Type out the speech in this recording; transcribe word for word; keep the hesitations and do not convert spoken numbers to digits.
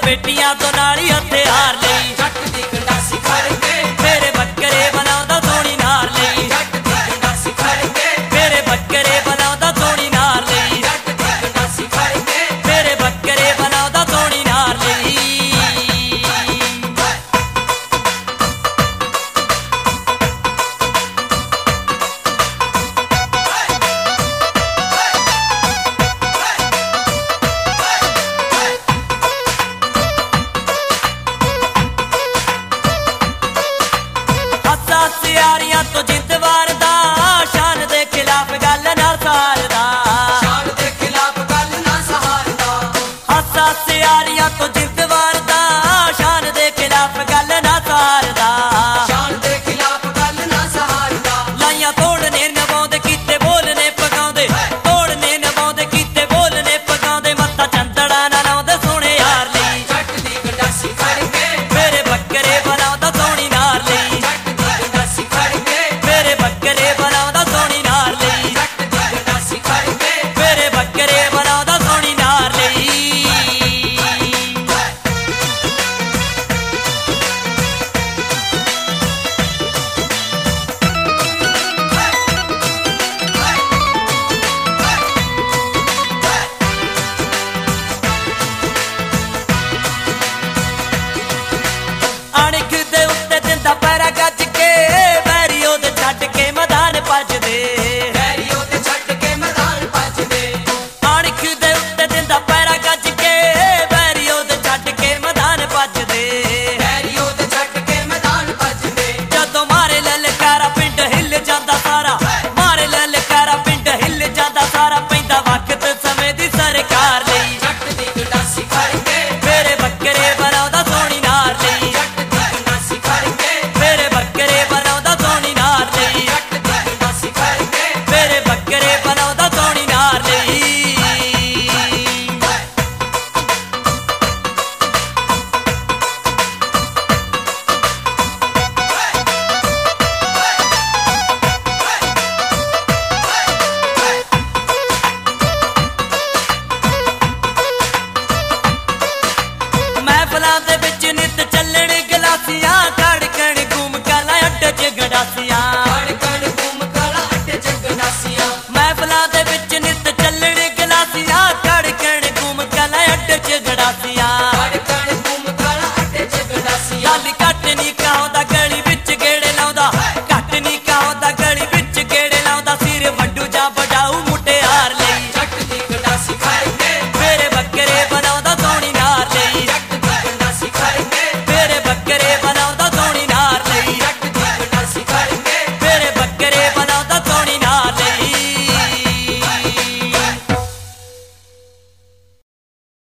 बेटियां तो नाली हथियार लई जट दी गंडासी खड़ के मेरे बकरे बनाउंदा सोहणी नार लई जट दी गंडासी खड़ के मेरे बकरे बनाउंदा सोहणी नार लई जट दी गंडासी खड़ के मेरे बकरे बनाउंदा सोहणी नार लई सियारियां तो जिंद वारदा शान दे खिलाफ गल ना सहारदा शान दे खिलाफ गल ना सहारदा हासा सियारियां तो जिंद वारदा शान दे खिलाफ गल ना सहारदा शान दे खिलाफ गल ना सहारदा लाइयां तोड़ने नवाउंदे कीते बोलने पगाउंदे तोड़ने नवाउंदे कीते बोलने पगाउंदे मत्था चंदड़ा ना लाउंदे सोहणे यार लई जट दी गंडासी खड़ के मेरे बकरे बनाउंदा सोहणी नार लई जट दी गंडासी खड़ के मेरे बकरे बनाउंदा सोहणी नार लई जट दी गंडासी खड़ के मेरे बकरे बनाउंदा सोहणी नार लई अणख दे उत्ते दिंदा पैरा गज के बैरी ओदे छड्ड के मैदान भजदे बैरी ओदे छड्ड के मैदान भजदे अणख दे उत्ते दिंदा पैरा गज के बैरी ओदे छड्ड के मैदान भजदे बैरी ओदे छड्ड के मैदान भजदे जदों मारे ललकारा पिंड हिल जांदा सारा मारे ललकारा पिंड हिल जांदा सारा पैंदा वक्त समय दी सरकार लई जट दी गंडासी खड़ के मेरे बकरे बनाउंदा सोहणी नार लई जट दी गंडासी खड़ के मेरे बकरे बनाउंदा सोहणी नार लई जट दी गंडासी खड़ के मेरे बकरे बनाउंदा सोहणी नार लई महफिलां दे विच नित चलण गलासियां धड़कण घूम काला अड्ड च गड़ासियां धड़कन घूम काला अड्ड च गंडासियां महफिलां दे विच नित चलण गलासियां धड़कण घूम काला अड्ड च गड़ासियां